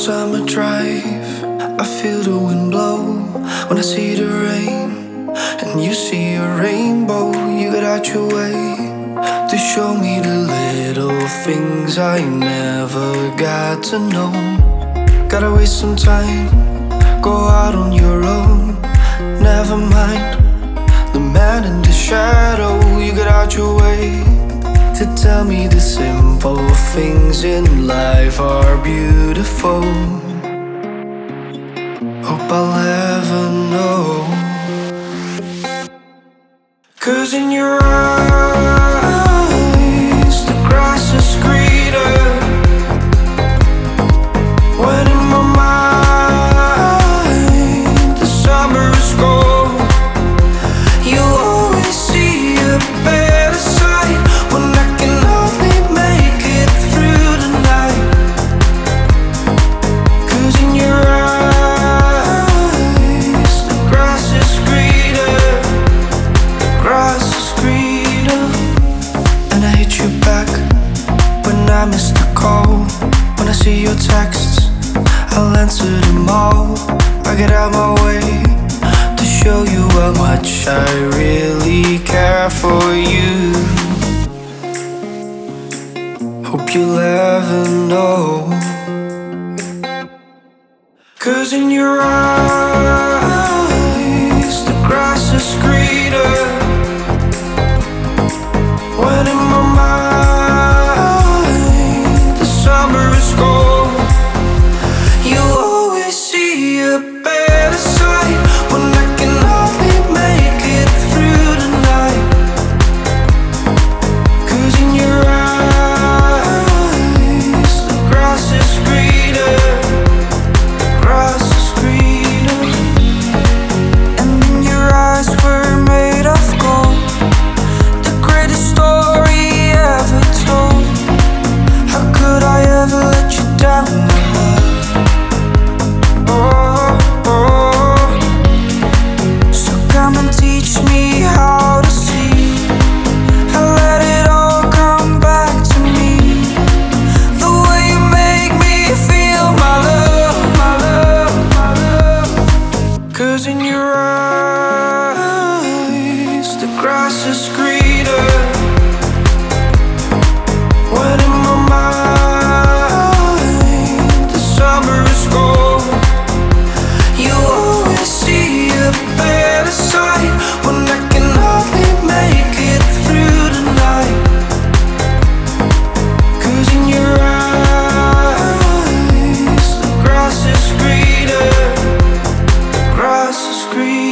summer drive, I feel the wind blow. When I see the rain and you see a rainbow, you get out your way to show me the little things I never got to know. Gotta waste some time, go out on your own. Never mind the man in the shadow, you get out your way to tell me the simple things in life are beautiful. Hope I'll ever know. 'Cause in your eyes, the grass is greener. When in my mind, the summer is cold. You always see a better side when I can only make it through the night. 'Cause in your eyes, the grass is greener. The grass is greener. And I hit you back when I miss the call. When I see your texts, I'll answer them all. I get out my way to show you how much I really care for you. Hope you'll ever know. 'Cause in your eyes, the grass is greener. When in my mind, the summer is cold. You always see a better side when I can only make it through the night. 'Cause in your eyes, the grass is greener. The grass is greener. And in your eyes were made of gold, the greatest story ever told. How could I ever let you down? So come and teach me how to see, and let it all come back to me. The way you make me feel, my love, my love, my love. 'Cause in your eyes, the grass is greener. When in my mind, the summer is cold. You always see a better side when I can only make it through the night. 'Cause in your eyes, the grass is greener. The grass is greener.